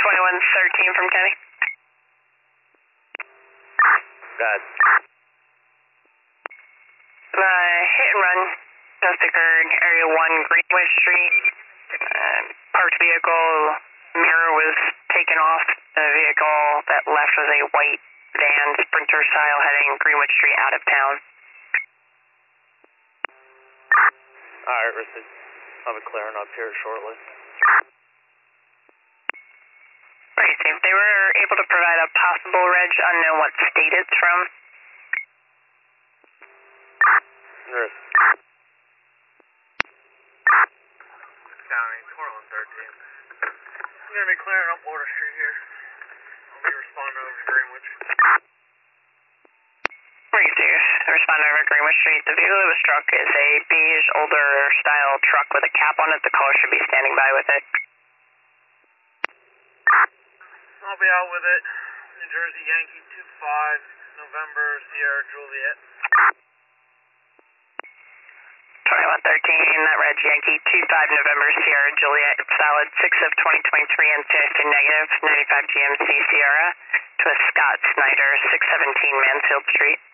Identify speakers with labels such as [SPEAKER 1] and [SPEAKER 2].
[SPEAKER 1] 2113 from Kenny.
[SPEAKER 2] Good.
[SPEAKER 1] The hit and run just occurred, Area 1 Greenway Street. Parked vehicle mirror was taken off. The vehicle that left was a white van, Sprinter style, heading Greenwood Street out of town.
[SPEAKER 2] Alright, received. I'll be clearing up here shortly.
[SPEAKER 1] Right, see if they were able to provide a possible reg, unknown what state it's from.
[SPEAKER 2] Nurse.
[SPEAKER 3] County, 2113. I'm going to be clearing up Water Street here. I'll be responding over to Greenwich.
[SPEAKER 1] Right, see, responding over Greenwich Street. The vehicle that was struck is a beige, older style truck with a cap on it. The caller should be standing by with it.
[SPEAKER 3] I'll be out with it. New Jersey Yankee 25, November Sierra Juliet.
[SPEAKER 1] 2113, that red Yankee 25 November Sierra Juliet, valid 6 of 2023 and testing negative, 95 GMC Sierra to a Scott Snyder, 617 Mansfield Street.